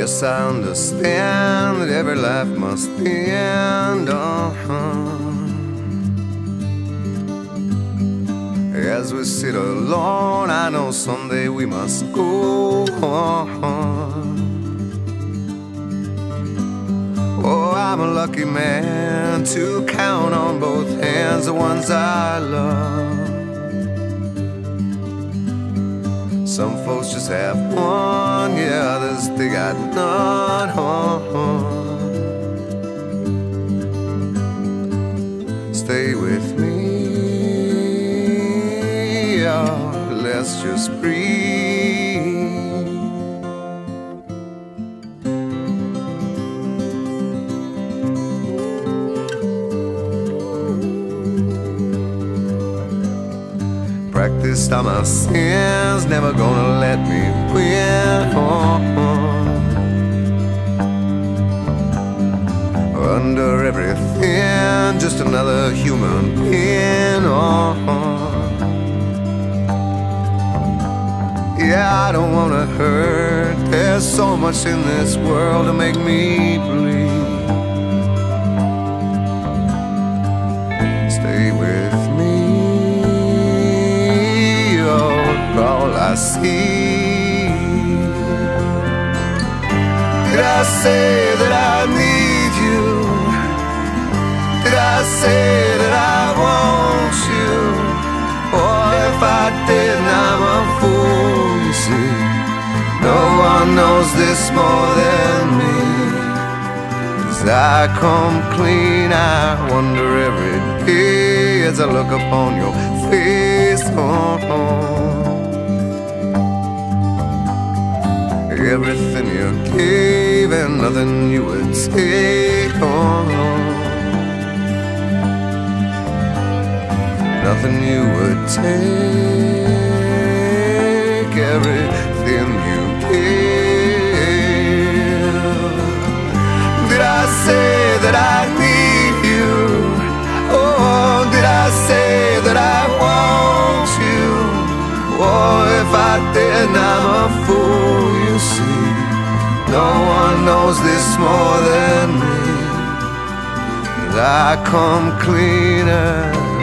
Yes, I understand that every life must end. As we sit alone, I know someday we must go on. Oh, I'm a lucky man to count on both hands the ones I love. Some folks just have one, yeah, others they got none. Stay with me, oh, let's just breathe. Practiced all my sins, never gonna let me win. Under everything, just another human being. Yeah, I don't wanna hurt. There's so much in this world to make me bleed. Stay with me, all I see. Did I say that I need you? Did I say that I want you? Or if I didn't, I'm a fool, you see. No one knows this more than me. As I come clean, I wonder every day as I look upon your face. Everything you gave and nothing you would take on. Nothing you would take. Everything you gave. Did I say that I need you? Oh, did I say that I want you? Oh, if I didn't, I'm a fool, you see. No one knows this more than me. As I come cleaner.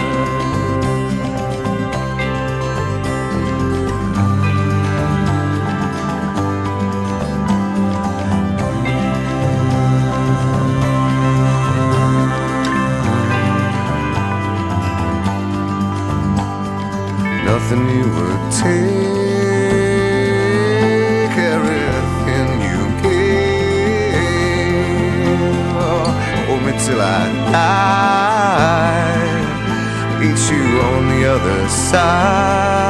Nothing you would take, everything you gave. Oh, hold me till I die, meet you on the other side.